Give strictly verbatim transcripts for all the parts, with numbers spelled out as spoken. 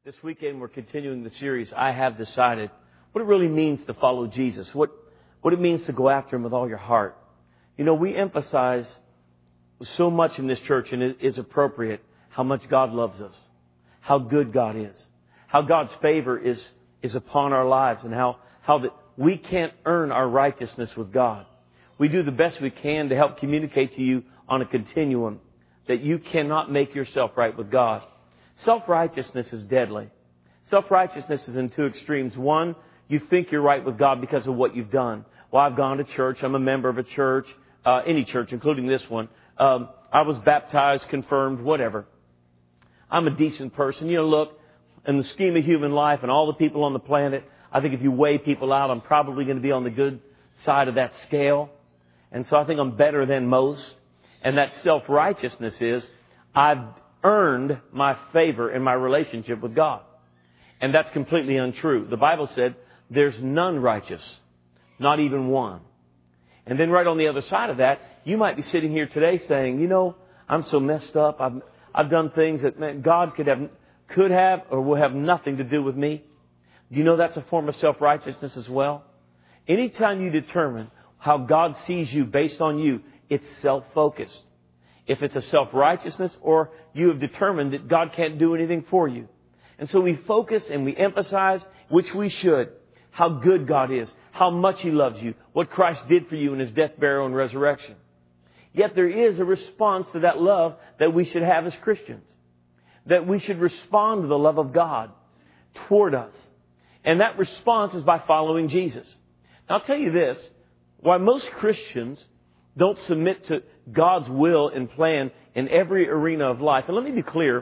This weekend we're continuing the series, I Have Decided, what it really means to follow Jesus, what, what it means to go after Him with all your heart. You know, we emphasize so much in this church, and it is appropriate, how much God loves us, how good God is, how God's favor is, is upon our lives, and how, how that we can't earn our righteousness with God. We do the best we can to help communicate to you on a continuum that you cannot make yourself right with God. Self-righteousness is deadly. Self-righteousness is in two extremes. One, you think you're right with God because of what you've done. Well, I've gone to church. I'm a member of a church, uh, any church, including this one. Um, I was baptized, confirmed, whatever. I'm a decent person. You know, look, in the scheme of human life and all the people on the planet, I think if you weigh people out, I'm probably going to be on the good side of that scale. And so I think I'm better than most. And that self-righteousness is, I've earned my favor in my relationship with God. And that's completely untrue. The Bible said, there's none righteous, not even one. And then right on the other side of that, you might be sitting here today saying, you know, I'm so messed up. I've, I've done things that man, God could have, could have or will have nothing to do with me. Do you know that's a form of self-righteousness as well? Anytime you determine how God sees you based on you, it's self-focused. If it's a self-righteousness, or you have determined that God can't do anything for you. And so we focus and we emphasize, which we should, how good God is, how much He loves you, what Christ did for you in His death, burial, and resurrection. Yet there is a response to that love that we should have as Christians. That we should respond to the love of God toward us. And that response is by following Jesus. Now I'll tell you this, why most Christians don't submit to God's will and plan in every arena of life. And let me be clear.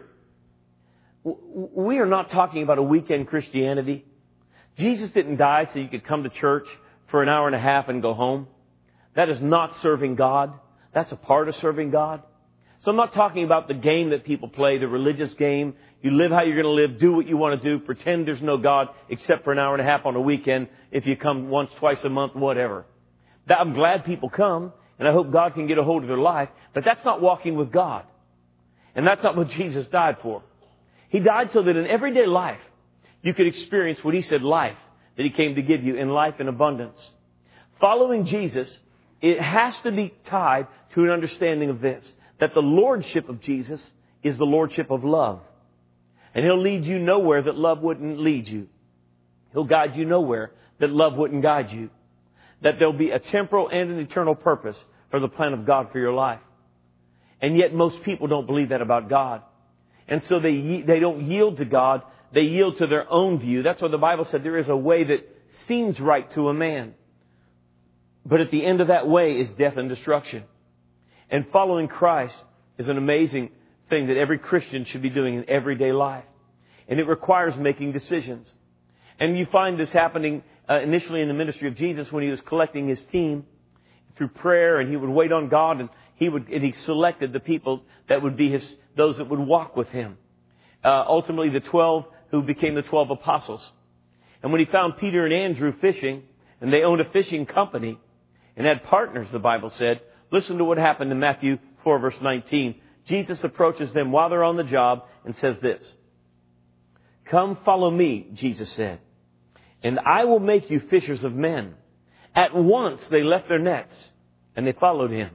We are not talking about a weekend Christianity. Jesus didn't die so you could come to church for an hour and a half and go home. That is not serving God. That's a part of serving God. So I'm not talking about the game that people play, the religious game. You live how you're going to live, do what you want to do, pretend there's no God except for an hour and a half on a weekend if you come once, twice a month, whatever. I'm glad people come. And I hope God can get a hold of their life. But that's not walking with God. And that's not what Jesus died for. He died so that in everyday life, you could experience what He said life, that He came to give you in life in abundance. Following Jesus, it has to be tied to an understanding of this, that the lordship of Jesus is the lordship of love. And He'll lead you nowhere that love wouldn't lead you. He'll guide you nowhere that love wouldn't guide you. That there'll be a temporal and an eternal purpose for the plan of God for your life. And yet most people don't believe that about God. And so they they don't yield to God. They yield to their own view. That's why the Bible said there is a way that seems right to a man. But at the end of that way is death and destruction. And following Christ is an amazing thing that every Christian should be doing in everyday life. And it requires making decisions. And you find this happening Uh, initially in the ministry of Jesus when He was collecting His team through prayer, and He would wait on God, and He would and He selected the people that would be His those that would walk with Him. Uh, ultimately, the twelve who became the twelve apostles. And when He found Peter and Andrew fishing, and they owned a fishing company and had partners, the Bible said. Listen to what happened in Matthew four, verse nineteen. Jesus approaches them while they're on the job and says this. "Come, follow me," Jesus said, "and I will make you fishers of men." At once they left their nets and they followed Him.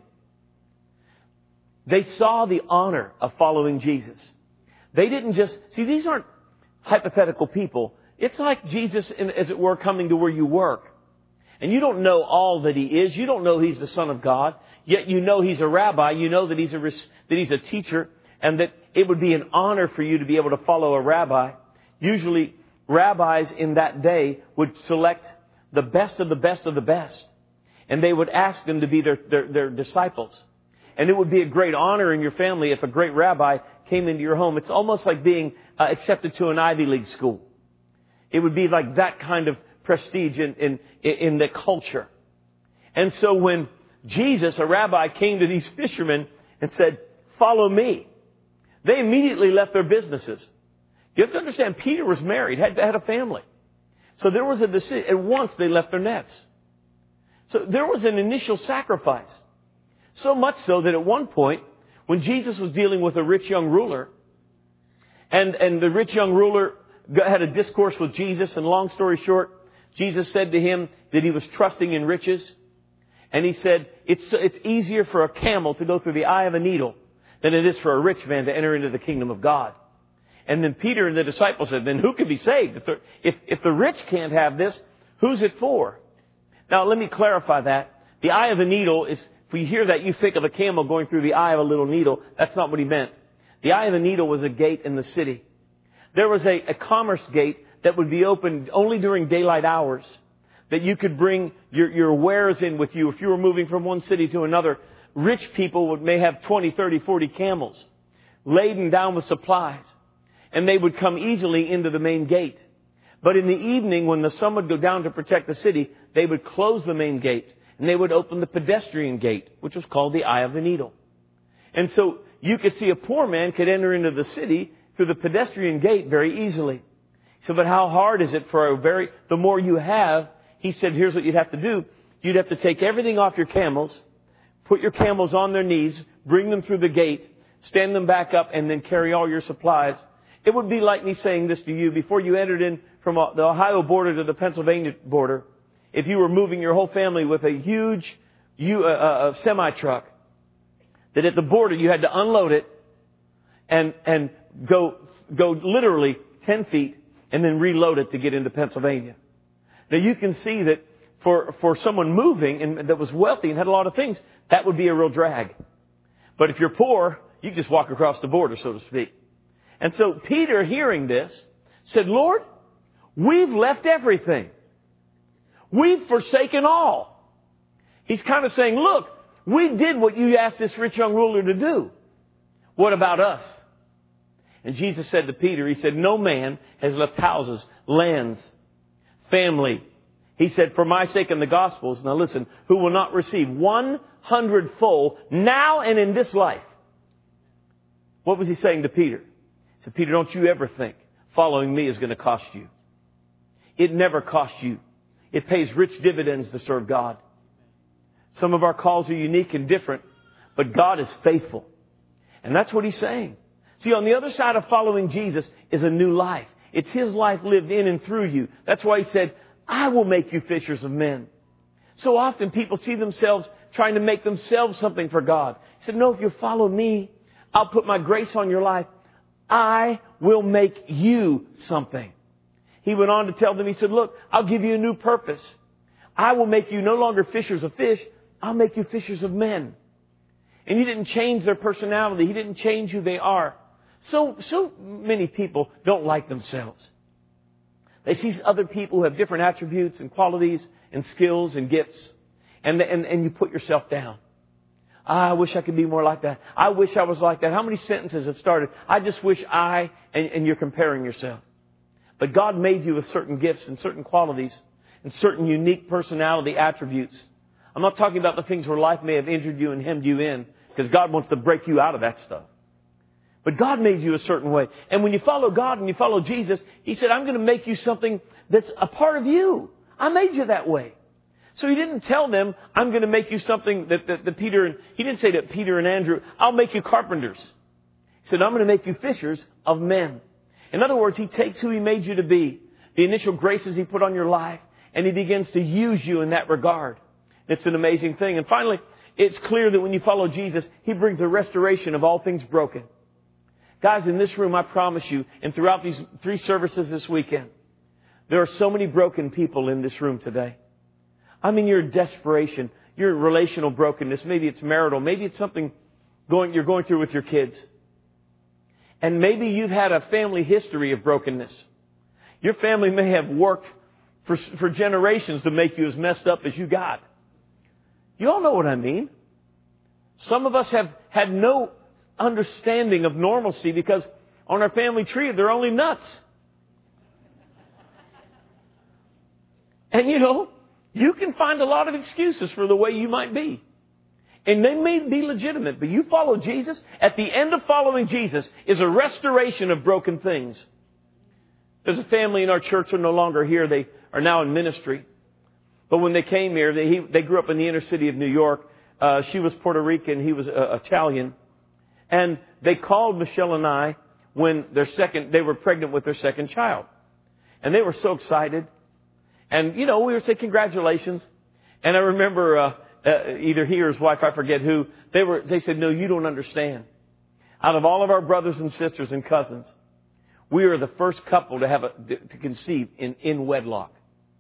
They saw the honor of following Jesus. They didn't just, see, these aren't hypothetical people. It's like Jesus, as it were, coming to where you work. And you don't know all that He is. You don't know He's the Son of God. Yet you know He's a rabbi. You know that He's a, that He's a teacher, and that it would be an honor for you to be able to follow a rabbi. Usually, rabbis in that day would select the best of the best of the best. And they would ask them to be their, their, their disciples. And it would be a great honor in your family if a great rabbi came into your home. It's almost like being uh, accepted to an Ivy League school. It would be like that kind of prestige in, in, in the culture. And so when Jesus, a rabbi, came to these fishermen and said, "Follow me," they immediately left their businesses. You have to understand, Peter was married, had, had a family. So there was a decision. At once they left their nets. So there was an initial sacrifice. So much so that at one point, when Jesus was dealing with a rich young ruler, and, and the rich young ruler had a discourse with Jesus, and long story short, Jesus said to him that he was trusting in riches. And he said, it's, it's easier for a camel to go through the eye of a needle than it is for a rich man to enter into the kingdom of God. And then Peter and the disciples said, then who can be saved? If the, if, if the rich can't have this, who's it for? Now, let me clarify that. The eye of a needle is, if you hear that, you think of a camel going through the eye of a little needle. That's not what he meant. The eye of a needle was a gate in the city. There was a, a commerce gate that would be open only during daylight hours, that you could bring your, your wares in with you. If you were moving from one city to another, rich people would, may have twenty, thirty, forty camels laden down with supplies. And they would come easily into the main gate. But in the evening, when the sun would go down to protect the city, they would close the main gate. And they would open the pedestrian gate, which was called the eye of the needle. And so you could see a poor man could enter into the city through the pedestrian gate very easily. So, but how hard is it for a very, the more you have, he said, here's what you'd have to do. You'd have to take everything off your camels, put your camels on their knees, bring them through the gate, stand them back up, and then carry all your supplies. It would be like me saying this to you before you entered in from the Ohio border to the Pennsylvania border. If you were moving your whole family with a huge you, uh, uh, semi-truck, that at the border you had to unload it and and go go literally ten feet and then reload it to get into Pennsylvania. Now you can see that for for someone moving and that was wealthy and had a lot of things, that would be a real drag. But if you're poor, you just walk across the border, so to speak. And so Peter, hearing this, said, Lord, we've left everything. We've forsaken all. He's kind of saying, look, we did what you asked this rich young ruler to do. What about us? And Jesus said to Peter, he said, no man has left houses, lands, family. He said, for my sake and the gospel's, now listen, who will not receive one hundredfold now and in this life. What was he saying to Peter? He said, Peter, don't you ever think following me is going to cost you. It never costs you. It pays rich dividends to serve God. Some of our calls are unique and different, but God is faithful. And that's what he's saying. See, on the other side of following Jesus is a new life. It's his life lived in and through you. That's why he said, I will make you fishers of men. So often people see themselves trying to make themselves something for God. He said, no, if you follow me, I'll put my grace on your life. I will make you something. He went on to tell them, he said, look, I'll give you a new purpose. I will make you no longer fishers of fish. I'll make you fishers of men. And he didn't change their personality. He didn't change who they are. So, so many people don't like themselves. They see other people who have different attributes and qualities and skills and gifts. And, and, and you put yourself down. I wish I could be more like that. I wish I was like that. How many sentences have started? I just wish I, and, and you're comparing yourself. But God made you with certain gifts and certain qualities and certain unique personality attributes. I'm not talking about the things where life may have injured you and hemmed you in, because God wants to break you out of that stuff. But God made you a certain way. And when you follow God and you follow Jesus, he said, I'm going to make you something that's a part of you. I made you that way. So he didn't tell them, I'm going to make you something that, that, that Peter, and he didn't say to Peter and Andrew, I'll make you carpenters. He said, I'm going to make you fishers of men. In other words, he takes who he made you to be, the initial graces he put on your life, and he begins to use you in that regard. It's an amazing thing. And finally, it's clear that when you follow Jesus, he brings a restoration of all things broken. Guys, in this room, I promise you, and throughout these three services this weekend, there are so many broken people in this room today. I mean, you're in desperation. You're in relational brokenness. Maybe it's marital. Maybe it's something going you're going through with your kids. And maybe you've had a family history of brokenness. Your family may have worked for, for generations to make you as messed up as you got. You all know what I mean. Some of us have had no understanding of normalcy because on our family tree, they're only nuts. And you know, you can find a lot of excuses for the way you might be. And they may be legitimate, but you follow Jesus. At the end of following Jesus is a restoration of broken things. There's a family in our church who are no longer here. They are now in ministry. But when they came here, they, he, they grew up in the inner city of New York. Uh, she was Puerto Rican. He was uh, Italian. And they called Michelle and I when their second, they were pregnant with their second child. And they were so excited. And, you know, we were saying congratulations. And I remember uh, uh, either he or his wife, I forget who, they were. They said, no, you don't understand. Out of all of our brothers and sisters and cousins, we are the first couple to have a, to conceive in, in wedlock.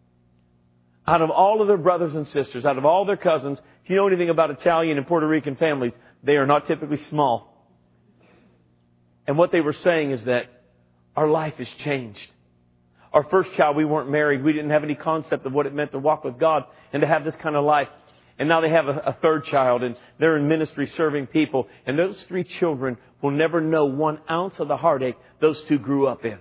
Out of all of their brothers and sisters, out of all their cousins, if you know anything about Italian and Puerto Rican families, they are not typically small. And what they were saying is that our life has changed. Our first child, we weren't married. We didn't have any concept of what it meant to walk with God and to have this kind of life. And now they have a, a third child, and they're in ministry serving people. And those three children will never know one ounce of the heartache those two grew up in.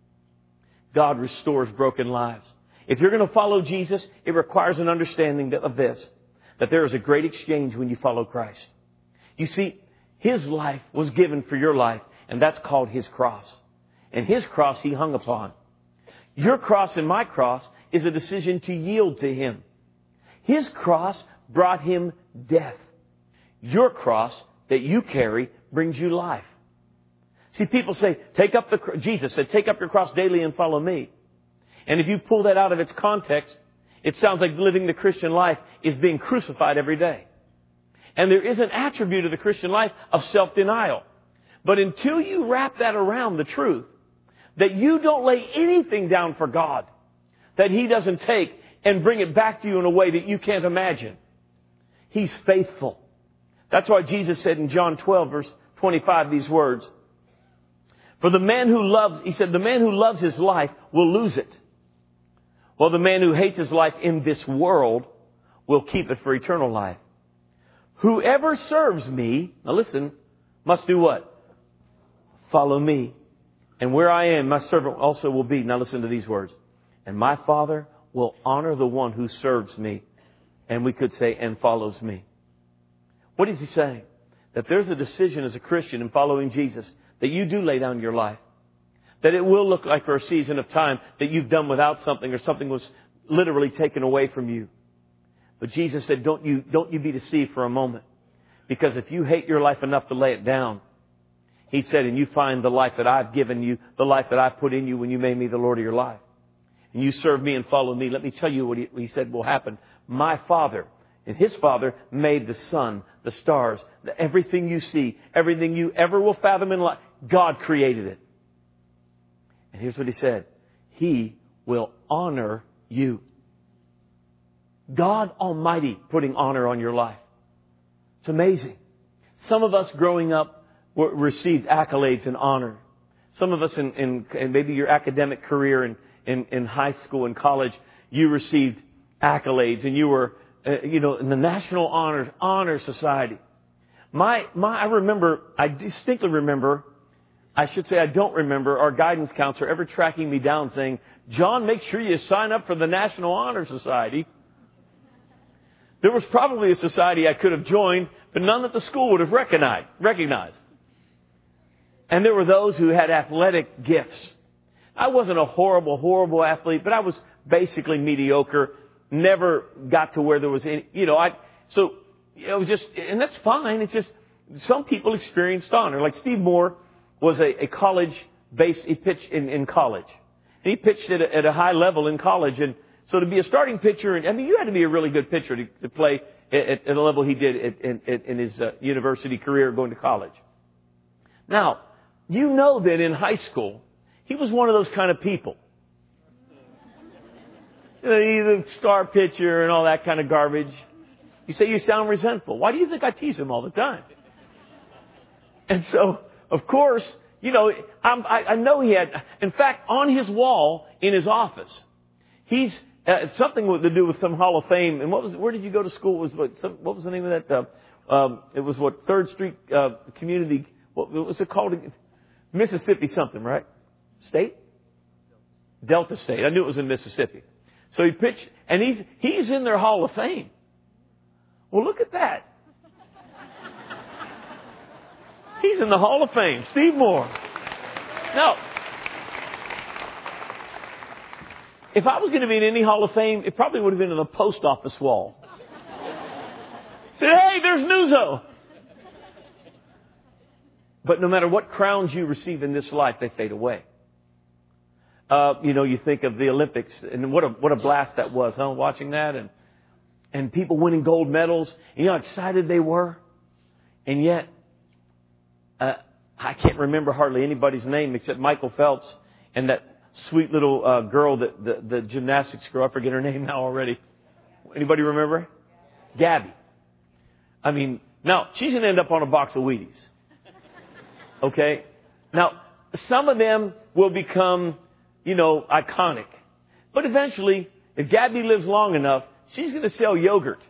God restores broken lives. If you're going to follow Jesus, it requires an understanding of this, that there is a great exchange when you follow Christ. You see, His life was given for your life, and that's called His cross. And His cross He hung upon. Your cross and my cross is a decision to yield to Him. His cross brought Him death. Your cross that you carry brings you life. See, people say, take up the, Jesus said, take up your cross daily and follow me. And if you pull that out of its context, it sounds like living the Christian life is being crucified every day. And there is an attribute of the Christian life of self-denial. But until you wrap that around the truth, that you don't lay anything down for God that He doesn't take and bring it back to you in a way that you can't imagine. He's faithful. That's why Jesus said in John twelve, verse twenty-five, these words. For the man who loves, He said, the man who loves his life will lose it. While the man who hates his life in this world will keep it for eternal life. Whoever serves me, now listen, must do what? Follow me. And where I am, my servant also will be. Now listen to these words. And my Father will honor the one who serves me. And we could say, and follows me. What is He saying? That there's a decision as a Christian in following Jesus that you do lay down your life. That it will look like for a season of time that you've done without something or something was literally taken away from you. But Jesus said, don't you, don't you be deceived for a moment. Because if you hate your life enough to lay it down, He said, and you find the life that I've given you, the life that I've put in you when you made me the Lord of your life. And you serve me and follow me. Let me tell you what He, he said will happen. My Father and His Father made the sun, the stars, the, everything you see, everything you ever will fathom in life. God created it. And here's what He said. He will honor you. God Almighty putting honor on your life. It's amazing. Some of us growing up received accolades and honor. Some of us in, in, in maybe your academic career in, in, in high school and college, you received accolades and you were, uh, you know, in the National Honors Honor Society. My, my, I remember, I distinctly remember, I should say I don't remember our guidance counselor ever tracking me down saying, John, make sure you sign up for the National Honor Society. There was probably a society I could have joined, but none that the school would have recognized. recognized. And there were those who had athletic gifts. I wasn't a horrible, horrible athlete, but I was basically mediocre. Never got to where there was any, you know, I, so it was just, and that's fine. It's just, some people experienced honor. Like Steve Moore was a, a college base, he pitched in, in college. And he pitched at a, at a high level in college. And so to be a starting pitcher, and I mean, you had to be a really good pitcher to, to play at, at a level he did at, in, in his uh, university career going to college. Now, you know that in high school, he was one of those kind of people. You know, he's a star pitcher and all that kind of garbage. You say you sound resentful. Why do you think I tease him all the time? And so, of course, you know, I'm, I, I know he had, in fact, on his wall in his office, he's, uh, something to do with some Hall of Fame. And what was, where did you go to school? Was what, some, what was the name of that? Uh, um, it was what, Third Street uh, Community, what was it called? Mississippi something, right? State? Delta State. I knew it was in Mississippi. So he pitched, and he's, he's in their Hall of Fame. Well, look at that. He's in the Hall of Fame. Steve Moore. Now, if I was going to be in any Hall of Fame, it probably would have been in the post office wall. Said, hey, there's Nuzzo. But no matter what crowns you receive in this life, they fade away. uh, you know, you think of the Olympics and what a what a blast that was, huh? Watching that and and people winning gold medals. And you know how excited they were, and yet uh, I can't remember hardly anybody's name except Michael Phelps and that sweet little uh, girl, that the, the gymnastics girl. I forget her name now already. Anybody remember? Gabby. I mean, now she's going to end up on a box of Wheaties. Okay? Now, some of them will become, you know, iconic. But eventually, if Gabby lives long enough, she's going to sell yogurt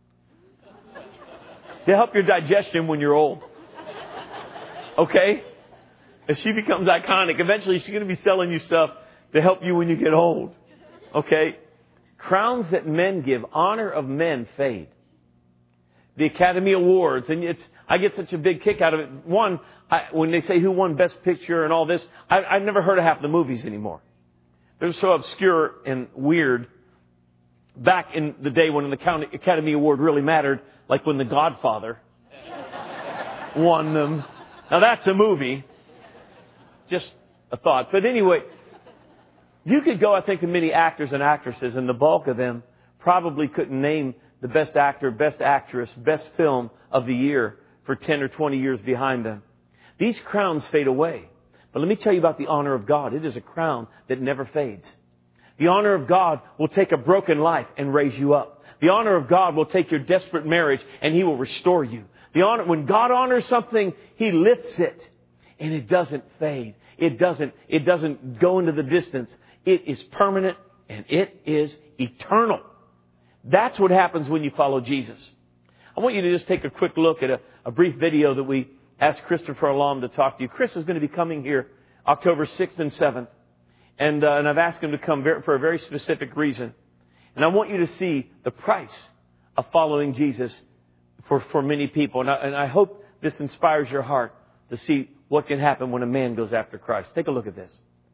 to help your digestion when you're old. Okay? If she becomes iconic, eventually she's going to be selling you stuff to help you when you get old. Okay? Crowns that men give, honor of men fade. The Academy Awards, and it's, I get such a big kick out of it. One, I, when they say who won Best Picture and all this, I, I've never heard of half the movies anymore. They're so obscure and weird. Back in the day when the Academy Award really mattered, like when The Godfather won them. Now that's a movie. Just a thought. But anyway, you could go, I think, to many actors and actresses, and the bulk of them probably couldn't name the best actor, best actress, best film of the year for ten or twenty years behind them. These crowns fade away. But let me tell you about the honor of God. It is a crown that never fades. The honor of God will take a broken life and raise you up. The honor of God will take your desperate marriage and He will restore you. The honor, when God honors something, He lifts it and it doesn't fade. It doesn't, it doesn't go into the distance. It is permanent and it is eternal. That's what happens when you follow Jesus. I want you to just take a quick look at a, a brief video that we asked Christopher Alam to talk to you. Chris is going to be coming here October sixth and seventh. And, uh, and I've asked him to come very, for a very specific reason. And I want you to see the price of following Jesus for, for many people. And I, and I hope this inspires your heart to see what can happen when a man goes after Christ. Take a look at this.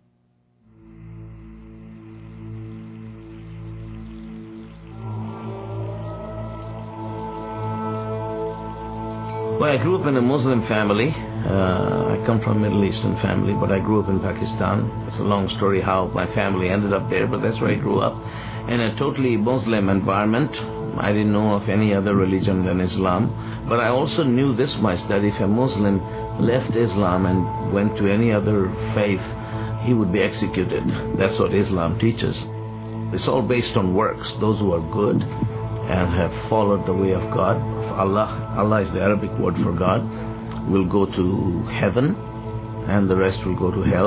Well, I grew up in a Muslim family. Uh, I come from a Middle Eastern family, but I grew up in Pakistan. It's a long story how my family ended up there, but that's where I grew up. In a totally Muslim environment. I didn't know of any other religion than Islam. But I also knew this much, that if a Muslim left Islam and went to any other faith, he would be executed. That's what Islam teaches. It's all based on works. Those who are good and have followed the way of God, Allah, Allah is the Arabic word for God, will go to heaven and the rest will go to hell.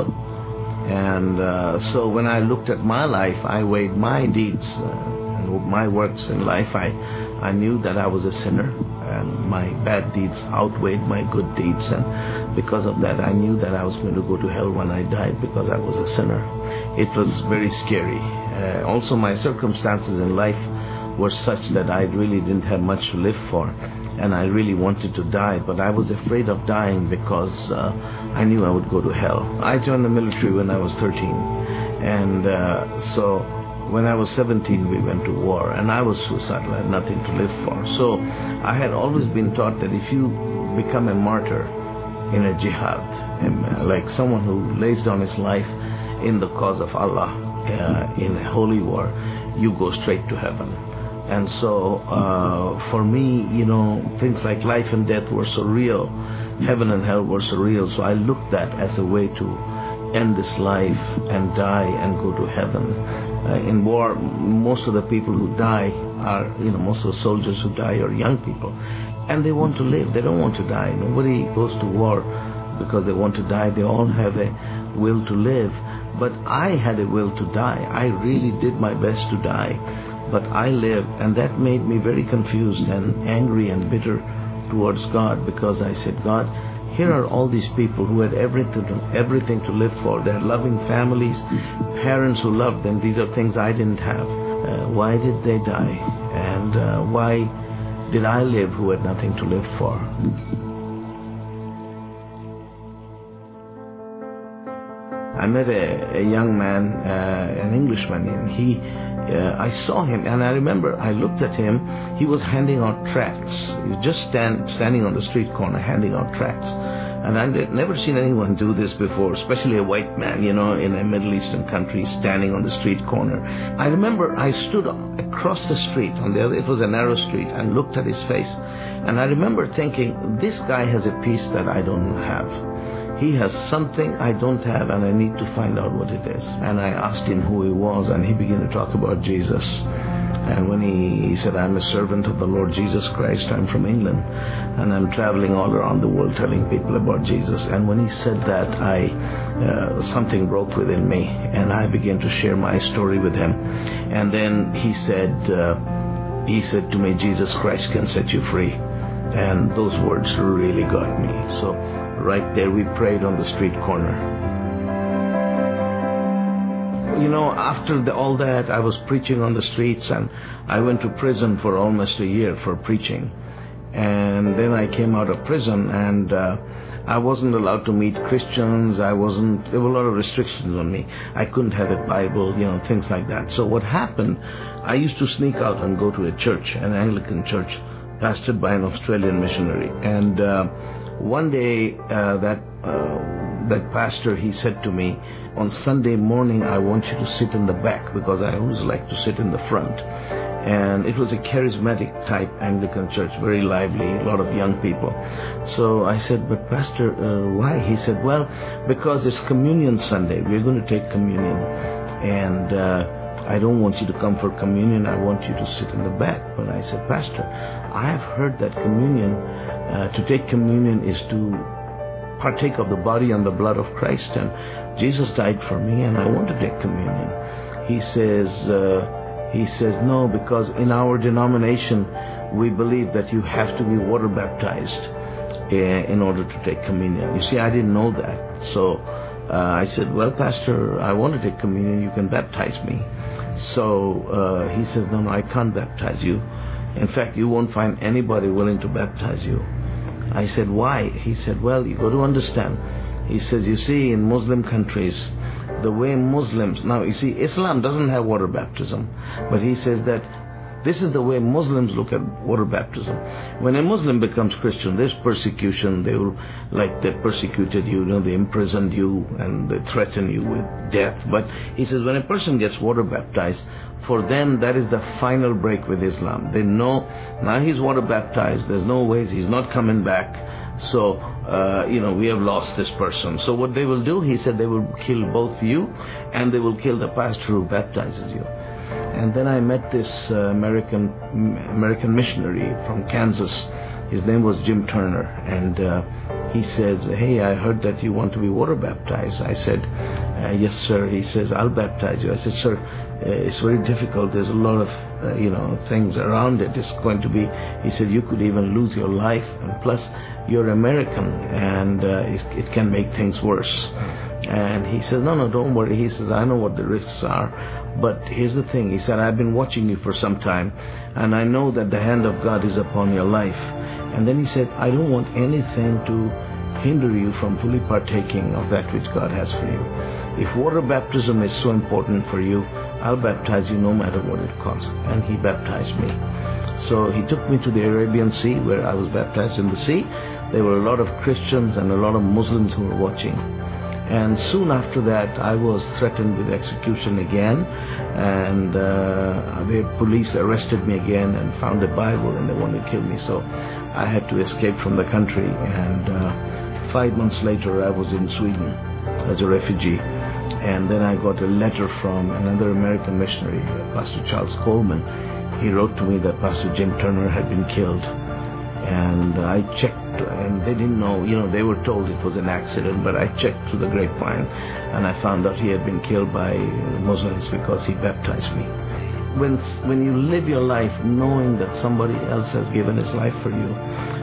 And uh, so when I looked at my life, I weighed my deeds uh, and my works in life. I, I knew that I was a sinner and my bad deeds outweighed my good deeds. And because of that, I knew that I was going to go to hell when I died because I was a sinner. It was very scary. Uh, also, my circumstances in life were such that I really didn't have much to live for. And I really wanted to die, but I was afraid of dying because uh, I knew I would go to hell. I joined the military when I was thirteen. And uh, so when I was seventeen, we went to war. And I was suicidal. I had nothing to live for. So I had always been taught that if you become a martyr in a jihad, and, like someone who lays down his life in the cause of Allah uh, in a holy war, you go straight to heaven. And so, uh, for me, you know, things like life and death were so real. Heaven and hell were so real. So I looked at as a way to end this life and die and go to heaven. Uh, in war, most of the people who die are, you know, most of the soldiers who die are young people. And they want to live. They don't want to die. Nobody goes to war because they want to die. They all have a will to live. But I had a will to die. I really did my best to die. But I lived, and that made me very confused and angry and bitter towards God, because I said, God, here are all these people who had everything to, everything to live for. They had loving families, parents who loved them. These are things I didn't have. Uh, why did they die? And uh, why did I live who had nothing to live for? I met a, a young man, uh, an Englishman, and he Uh, I saw him, and I remember I looked at him. He was handing out tracts. He was just stand, standing on the street corner handing out tracts. And I'd never seen anyone do this before, especially a white man, you know, in a Middle Eastern country standing on the street corner. I remember I stood across the street on the other, it was a narrow street, and looked at his face. And I remember thinking, this guy has a peace that I don't have. He has something I don't have, and I need to find out what it is. And I asked him who he was, and he began to talk about Jesus. And when he, he said, I'm a servant of the Lord Jesus Christ, I'm from England, and I'm traveling all around the world telling people about Jesus. And when he said that, I uh, something broke within me, and I began to share my story with him. And then he said, uh, he said to me, Jesus Christ can set you free. And those words really got me. So right there we prayed on the street corner. You know, after the, all that, I was preaching on the streets, and I went to prison for almost a year for preaching. And then I came out of prison, and uh, I wasn't allowed to meet Christians. I wasn't, there were a lot of restrictions on me. I couldn't have a Bible, you know, things like that. So what happened, I used to sneak out and go to a church, an Anglican church, pastored by an Australian missionary. And uh, one day, uh, that uh, that pastor, he said to me, on Sunday morning, I want you to sit in the back, because I always like to sit in the front. And it was a charismatic type Anglican church, very lively, a lot of young people. So I said, but Pastor, uh, why? He said, well, because it's Communion Sunday. We're going to take communion. And uh, I don't want you to come for communion. I want you to sit in the back. But I said, Pastor, I have heard that communion, uh, to take communion is to partake of the body and the blood of Christ, and Jesus died for me, and I want to take communion. He says, uh, he says, no, because in our denomination, we believe that you have to be water baptized uh, in order to take communion. You see, I didn't know that. So uh, I said, well, Pastor, I want to take communion. You can baptize me. So uh, he says, no, no, I can't baptize you. In fact, you won't find anybody willing to baptize you. I said, why? He said, well, you got to understand. He says, you see, in Muslim countries, the way Muslims, now you see, Islam doesn't have water baptism, but he says that this is the way Muslims look at water baptism. When a Muslim becomes Christian, there's persecution. They will, like they persecuted you, you know, they imprisoned you and they threaten you with death. But he says when a person gets water baptized, for them that is the final break with Islam. They know now he's water baptized. There's no ways he's not coming back. So uh, you know we have lost this person. So what they will do, he said, they will kill both you and they will kill the pastor who baptizes you. And then I met this uh, American American missionary from Kansas. His name was Jim Turner, and uh, he says, hey, I heard that you want to be water baptized. I said, uh, yes, sir. He says, I'll baptize you. I said, sir, uh, it's very difficult. There's a lot of, uh, you know, things around it. It's going to be, he said, you could even lose your life. And plus, you're American, and uh, it, it can make things worse. And he says, no, no, don't worry. He says, I know what the risks are. But here's the thing. He said, I've been watching you for some time, and I know that the hand of God is upon your life. And then he said, I don't want anything to hinder you from fully partaking of that which God has for you. If water baptism is so important for you, I'll baptize you no matter what it costs. And he baptized me. So he took me to the Arabian Sea, where I was baptized in the sea. There were a lot of Christians and a lot of Muslims who were watching. And soon after that, I was threatened with execution again, and uh, the police arrested me again and found a Bible, and they wanted to kill me. So I had to escape from the country, and uh, five months later, I was in Sweden as a refugee. And then I got a letter from another American missionary, Pastor Charles Coleman. He wrote to me that Pastor Jim Turner had been killed. And I checked, and they didn't know, you know, they were told it was an accident, but I checked through the grapevine, and I found out he had been killed by Muslims because he baptized me. When when you live your life knowing that somebody else has given his life for you,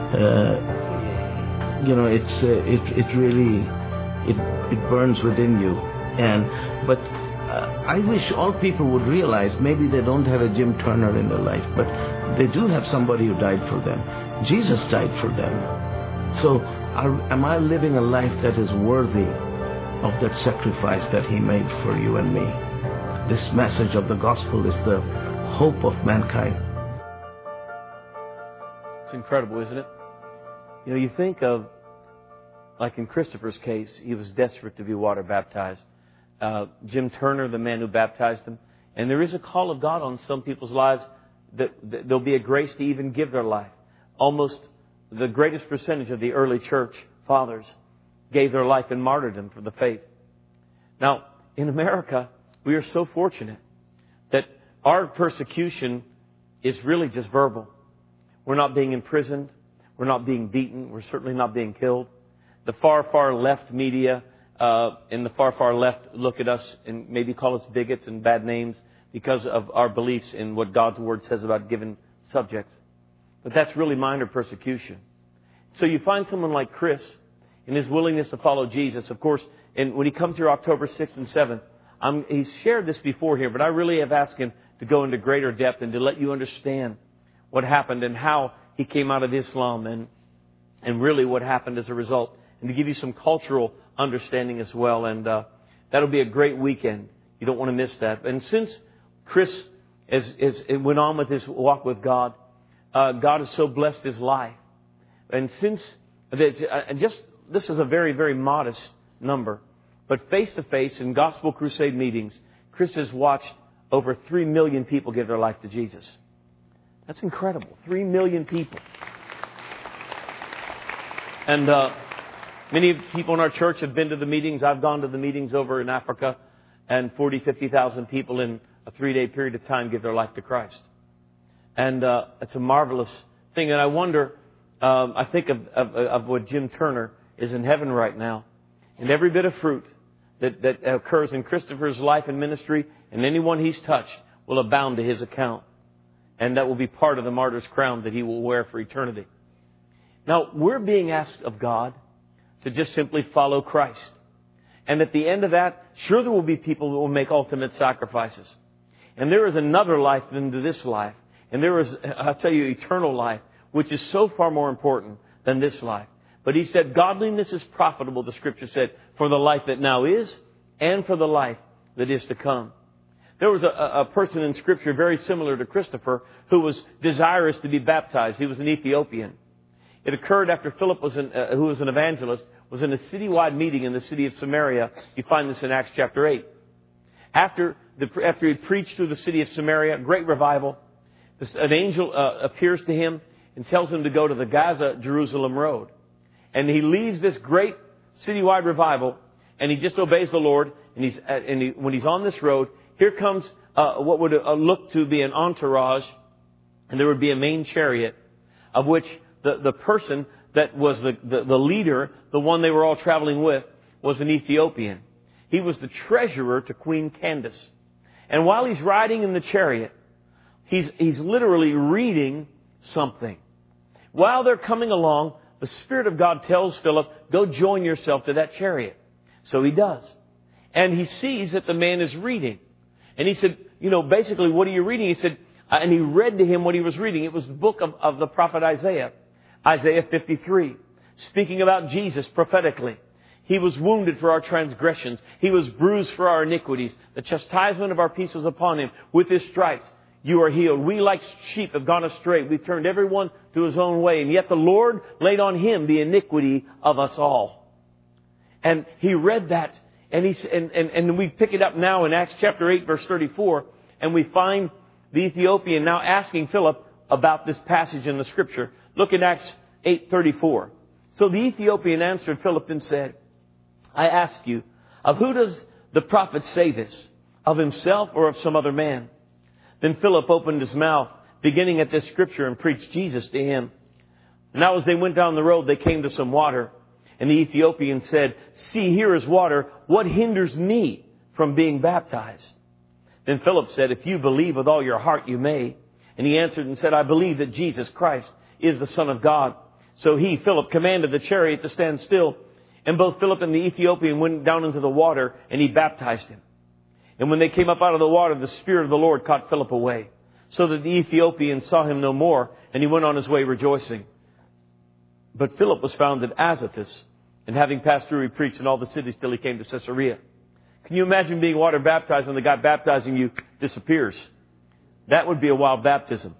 uh, you know, it's uh, it it really it it burns within you. And but uh, I wish all people would realize maybe they don't have a Jim Turner in their life, but they do have somebody who died for them. Jesus died for them. So are, am I living a life that is worthy of that sacrifice that he made for you and me? This message of the gospel is the hope of mankind. It's incredible, isn't it? You know, you think of like in Christopher's case, he was desperate to be water baptized. Uh, Jim Turner, the man who baptized him. And there is a call of God on some people's lives that, that there'll be a grace to even give their life. Almost the greatest percentage of the early church fathers gave their life in martyrdom for the faith. Now, in America, we are so fortunate that our persecution is really just verbal. We're not being imprisoned. We're not being beaten. We're certainly not being killed. The far, far left media uh, and the far, far left look at us and maybe call us bigots and bad names because of our beliefs in what God's Word says about given subjects. But that's really minor persecution. So you find someone like Chris in his willingness to follow Jesus. Of course, and when he comes here October sixth and seventh, I'm, he's shared this before here, but I really have asked him to go into greater depth and to let you understand what happened and how he came out of Islam and, and really what happened as a result, and to give you some cultural understanding as well. And uh, that'll be a great weekend. You don't want to miss that. And since Chris is, is, went on with his walk with God, uh, God has so blessed his life. And since uh, just this is a very, very modest number, but face-to-face in Gospel Crusade meetings, Chris has watched over three million people give their life to Jesus. That's incredible. Three million people. And uh, many people in our church have been to the meetings. I've gone to the meetings over in Africa, and forty, fifty thousand people in a three-day period of time give their life to Christ. And uh, it's a marvelous thing. And I wonder, um, I think of, of, of what Jim Turner is in heaven right now. And every bit of fruit that, that occurs in Christopher's life and ministry and anyone he's touched will abound to his account. And that will be part of the martyr's crown that he will wear for eternity. Now, we're being asked of God to just simply follow Christ. And at the end of that, sure there will be people who will make ultimate sacrifices. And there is another life than to this life. And there is, I'll tell you, eternal life, which is so far more important than this life. But he said, godliness is profitable, the Scripture said, for the life that now is and for the life that is to come. There was a, a person in Scripture very similar to Christopher who was desirous to be baptized. He was an Ethiopian. It occurred after Philip, was an, uh, who was an evangelist, was in a citywide meeting in the city of Samaria. You find this in Acts chapter eight. After, the, after he preached through the city of Samaria, great revival, this, an angel uh, appears to him and tells him to go to the Gaza-Jerusalem road. And he leaves this great citywide revival, and he just obeys the Lord. And he's and he, when he's on this road, here comes uh, what would uh, look to be an entourage, and there would be a main chariot, of which the, the person that was the, the, the leader, the one they were all traveling with, was an Ethiopian. He was the treasurer to Queen Candace. And while he's riding in the chariot, he's, he's literally reading something. While they're coming along, the Spirit of God tells Philip, go join yourself to that chariot. So he does. And he sees that the man is reading. And he said, you know, basically, what are you reading? He said, uh, and he read to him what he was reading. It was the book of, of the prophet Isaiah, Isaiah fifty-three, speaking about Jesus prophetically. He was wounded for our transgressions. He was bruised for our iniquities. The chastisement of our peace was upon him. With his stripes, you are healed. We like sheep have gone astray. We've turned everyone to his own way. And yet the Lord laid on him the iniquity of us all. And he read that. And, he, and, and, and we pick it up now in Acts chapter eight, verse thirty-four. And we find the Ethiopian now asking Philip about this passage in the Scripture. Look in Acts eight thirty-four. So the Ethiopian answered Philip and said, I ask you, of who does the prophet say this? Of himself or of some other man? Then Philip opened his mouth, beginning at this Scripture, and preached Jesus to him. Now as they went down the road, they came to some water. And the Ethiopian said, see, here is water. What hinders me from being baptized? Then Philip said, if you believe with all your heart, you may. And he answered and said, I believe that Jesus Christ is the Son of God. So he, Philip, commanded the chariot to stand still. And both Philip and the Ethiopian went down into the water, and he baptized him. And when they came up out of the water, the Spirit of the Lord caught Philip away, so that the Ethiopian saw him no more, and he went on his way rejoicing. But Philip was found at Azotus, and having passed through, he preached in all the cities till he came to Caesarea. Can you imagine being water baptized and the guy baptizing you disappears? That would be a wild baptism.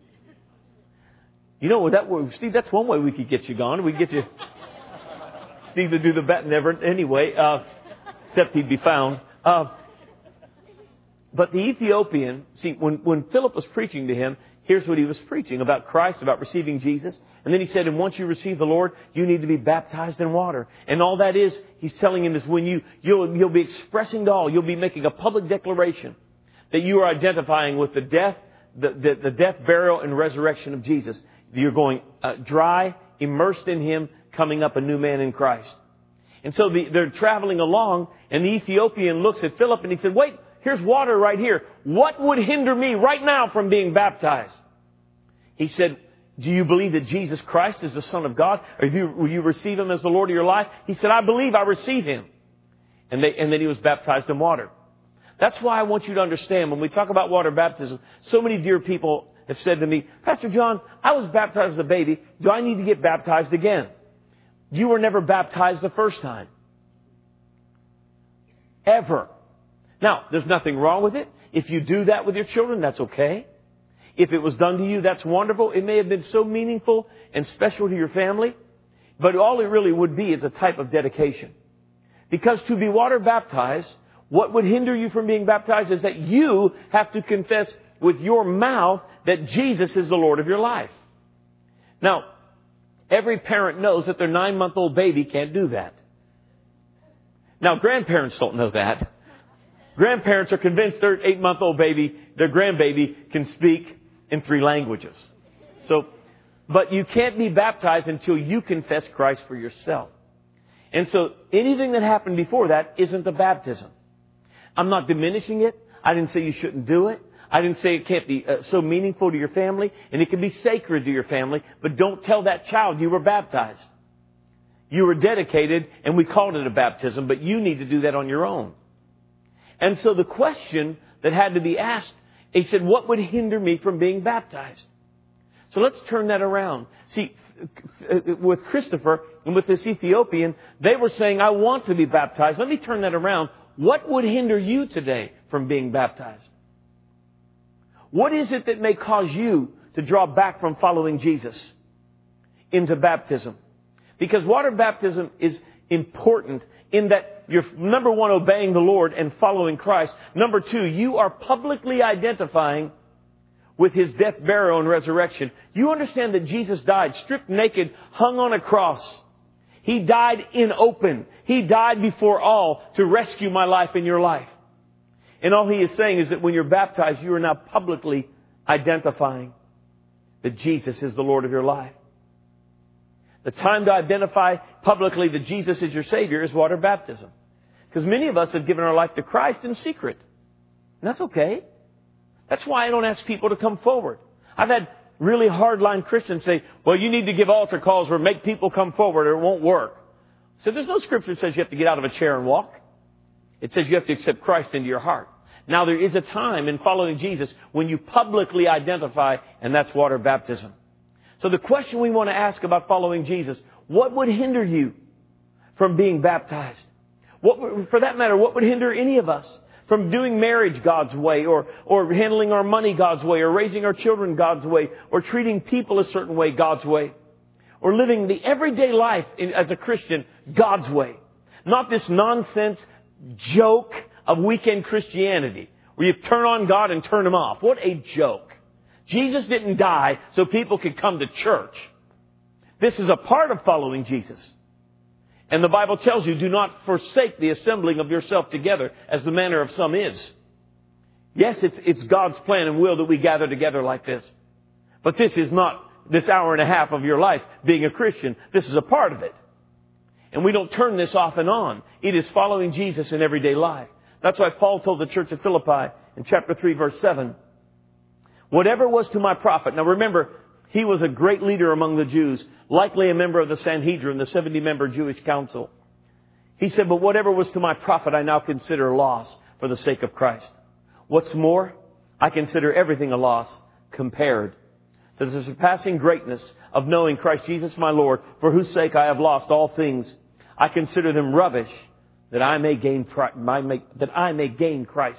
You know, that Steve, that's one way we could get you gone. We could get you. Steve to do the bet, never anyway, uh, except he'd be found. Uh, but the Ethiopian, see, when, when Philip was preaching to him, here's what he was preaching about Christ, about receiving Jesus. And then he said, and once you receive the Lord, you need to be baptized in water. And all that is, he's telling him is when you, you'll, you'll be expressing to all, you'll be making a public declaration that you are identifying with the death, the, the, the death, burial, and resurrection of Jesus. You're going uh, dry, immersed in Him, coming up a new man in Christ. And so the, they're traveling along, and the Ethiopian looks at Philip and he said, wait, here's water right here. What would hinder me right now from being baptized? He said, do you believe that Jesus Christ is the Son of God? Or do you, will you receive Him as the Lord of your life? He said, I believe I receive Him. And, they, and then he was baptized in water. That's why I want you to understand, when we talk about water baptism, so many dear people have said to me, Pastor John, I was baptized as a baby. Do I need to get baptized again? You were never baptized the first time. Ever. Now, there's nothing wrong with it. If you do that with your children, that's okay. If it was done to you, that's wonderful. It may have been so meaningful and special to your family, but all it really would be is a type of dedication. Because to be water baptized, what would hinder you from being baptized is that you have to confess with your mouth that Jesus is the Lord of your life. Now, every parent knows that their nine-month-old baby can't do that. Now, grandparents don't know that. Grandparents are convinced their eight-month-old baby, their grandbaby, can speak in three languages. So, but you can't be baptized until you confess Christ for yourself. And so anything that happened before that isn't a baptism. I'm not diminishing it. I didn't say you shouldn't do it. I didn't say it can't be uh, so meaningful to your family, and it can be sacred to your family, but don't tell that child you were baptized. You were dedicated, and we called it a baptism, but you need to do that on your own. And so the question that had to be asked, he said, what would hinder me from being baptized? So let's turn that around. See, with Christopher and with this Ethiopian, they were saying, I want to be baptized. Let me turn that around. What would hinder you today from being baptized? What is it that may cause you to draw back from following Jesus into baptism? Because water baptism is important in that you're, number one, obeying the Lord and following Christ. Number two, you are publicly identifying with His death, burial, and resurrection. You understand that Jesus died stripped naked, hung on a cross. He died in open. He died before all to rescue my life and your life. And all He is saying is that when you're baptized, you are now publicly identifying that Jesus is the Lord of your life. The time to identify publicly that Jesus is your Savior is water baptism. Because many of us have given our life to Christ in secret. And that's okay. That's why I don't ask people to come forward. I've had really hardline Christians say, well, you need to give altar calls or make people come forward or it won't work. So there's no scripture that says you have to get out of a chair and walk. It says you have to accept Christ into your heart. Now, there is a time in following Jesus when you publicly identify, and that's water baptism. So the question we want to ask about following Jesus, what would hinder you from being baptized? What, for that matter, what would hinder any of us from doing marriage God's way, or, or handling our money God's way, or raising our children God's way, or treating people a certain way God's way, or living the everyday life in, as a Christian God's way? Not this nonsense joke of weekend Christianity where you turn on God and turn Him off. What a joke. Jesus didn't die so people could come to church. This is a part of following Jesus. And the Bible tells you, do not forsake the assembling of yourself together as the manner of some is. Yes, it's, it's God's plan and will that we gather together like this. But this is not this hour and a half of your life being a Christian. This is a part of it. And we don't turn this off and on. It is following Jesus in everyday life. That's why Paul told the church at Philippi in chapter three, verse seven, whatever was to my profit. Now remember, he was a great leader among the Jews, likely a member of the Sanhedrin, the seventy-member Jewish council. He said, but whatever was to my profit, I now consider loss for the sake of Christ. What's more, I consider everything a loss compared to the surpassing greatness of knowing Christ Jesus my Lord, for whose sake I have lost all things. I consider them rubbish, that I may gain that I may gain Christ.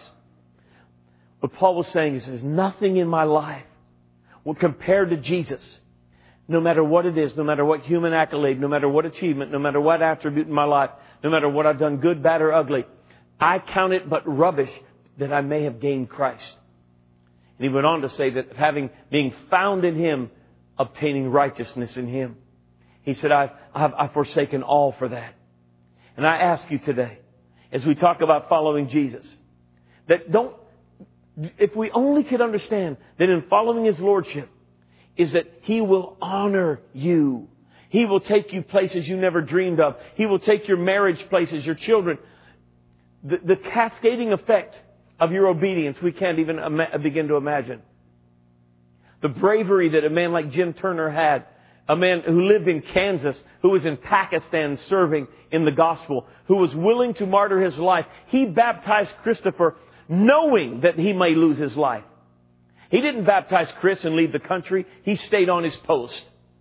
What Paul was saying is there's nothing in my life well, compared to Jesus no matter what it is, no matter what human accolade, no matter what achievement, no matter what attribute in my life, no matter what I've done, good, bad, or ugly, I count it but rubbish that I may have gained Christ. And he went on to say that having, being found in Him, obtaining righteousness in Him. He said, I've, I've, I've forsaken all for that. And I ask you today, as we talk about following Jesus, that don't, if we only could understand that in following His Lordship is that He will honor you. He will take you places you never dreamed of. He will take your marriage places, your children. The, the cascading effect of your obedience, we can't even ima- begin to imagine. The bravery that a man like Jim Turner had, a man who lived in Kansas, who was in Pakistan serving in the gospel, who was willing to martyr his life. He baptized Christopher knowing that he may lose his life. He didn't baptize Chris and leave the country. He stayed on his post.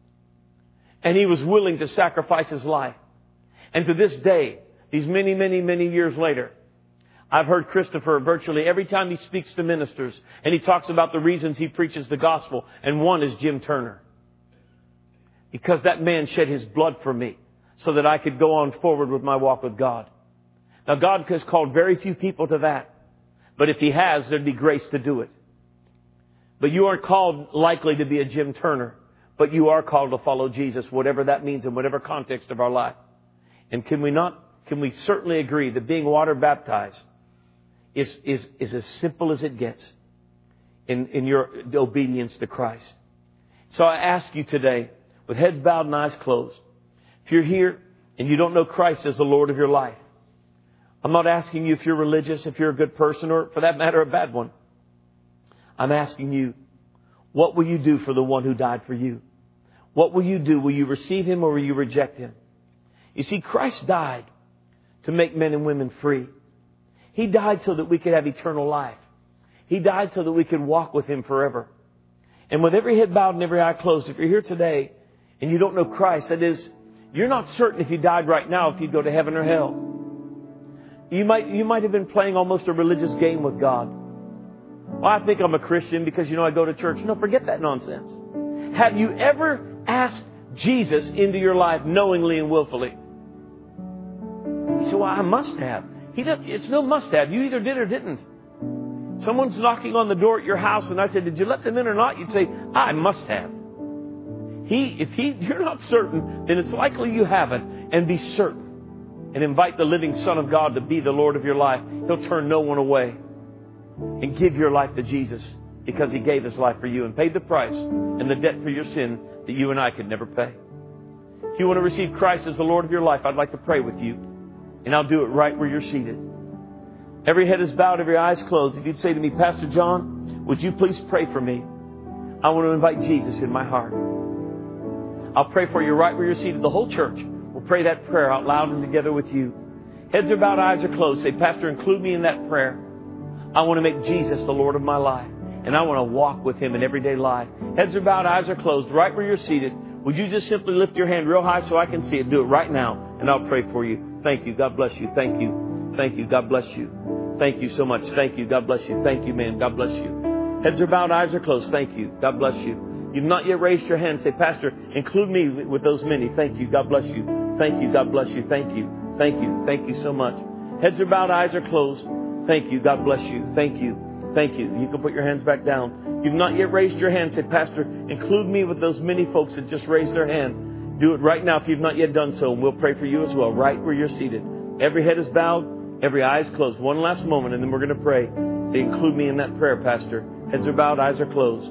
And he was willing to sacrifice his life. And to this day, these many, many, many years later, I've heard Christopher virtually every time he speaks to ministers, and he talks about the reasons he preaches the gospel, and one is Jim Turner. Because that man shed his blood for me so that I could go on forward with my walk with God. Now, God has called very few people to that. But if He has, there'd be grace to do it. But you aren't called likely to be a Jim Turner. But you are called to follow Jesus, whatever that means in whatever context of our life. And can we not, can we certainly agree that being water baptized is, is, is as simple as it gets in, in your obedience to Christ. So I ask you today, with heads bowed and eyes closed, if you're here and you don't know Christ as the Lord of your life, I'm not asking you if you're religious, if you're a good person, or for that matter, a bad one. I'm asking you, what will you do for the one who died for you? What will you do? Will you receive Him or will you reject Him? You see, Christ died to make men and women free. He died so that we could have eternal life. He died so that we could walk with Him forever. And with every head bowed and every eye closed, if you're here today and you don't know Christ, that is, you're not certain if you died right now if you'd go to heaven or hell. You might, you might have been playing almost a religious game with God. Well, I think I'm a Christian because, you know, I go to church. No, forget that nonsense. Have you ever asked Jesus into your life knowingly and willfully? You say, well, I must have. He does, it's no must have. You either did or didn't. Someone's knocking on the door at your house and I said, did you let them in or not? You'd say, I must have. He, if he, you're not certain, then it's likely you haven't. And be certain. And invite the living Son of God to be the Lord of your life. He'll turn no one away. And give your life to Jesus because He gave His life for you and paid the price and the debt for your sin that you and I could never pay. If you want to receive Christ as the Lord of your life, I'd like to pray with you. And I'll do it right where you're seated. Every head is bowed, every eye is closed. If you'd say to me, Pastor John, would you please pray for me? I want to invite Jesus in my heart. I'll pray for you right where you're seated. The whole church will pray that prayer out loud and together with you. Heads are bowed, eyes are closed. Say, Pastor, include me in that prayer. I want to make Jesus the Lord of my life. And I want to walk with Him in everyday life. Heads are bowed, eyes are closed. Right where you're seated, would you just simply lift your hand real high so I can see it? Do it right now, and I'll pray for you. Thank you. God bless you. Thank you. Thank you. God bless you. Thank you so much. Thank you. God bless you. Thank you, man. God bless you. Heads are bowed, eyes are closed. Thank you. God bless you. You've not yet raised your hand. Say, Pastor, include me with those many. Thank you. God bless you. Thank you. God bless you. Thank you. Thank you. Thank you so much. Heads are bowed, eyes are closed. Thank you. God bless you. Thank you. Thank you. You can put your hands back down. You've not yet raised your hand. Say, Pastor, include me with those many folks that just raised their hand. Do it right now if you've not yet done so, and we'll pray for you as well, right where you're seated. Every head is bowed, every eye is closed. One last moment, and then we're going to pray. Say, include me in that prayer, Pastor. Heads are bowed, eyes are closed.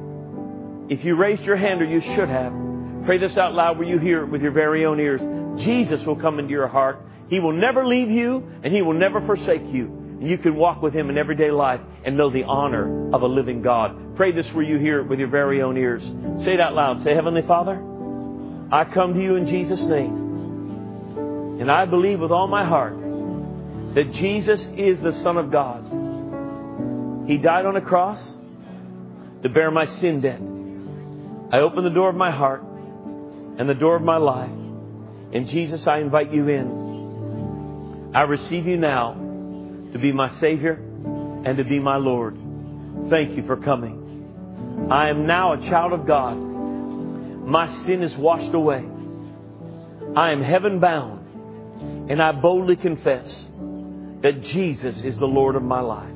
If you raised your hand, or you should have, pray this out loud where you hear it with your very own ears. Jesus will come into your heart. He will never leave you, and He will never forsake you. And you can walk with Him in everyday life and know the honor of a living God. Pray this where you hear it with your very own ears. Say it out loud. Say, Heavenly Father, I come to you in Jesus' name. And I believe with all my heart that Jesus is the Son of God. He died on a cross to bear my sin debt. I open the door of my heart and the door of my life. And Jesus, I invite you in. I receive you now to be my Savior and to be my Lord. Thank you for coming. I am now a child of God. My sin is washed away. I am heaven bound. And I boldly confess that Jesus is the Lord of my life.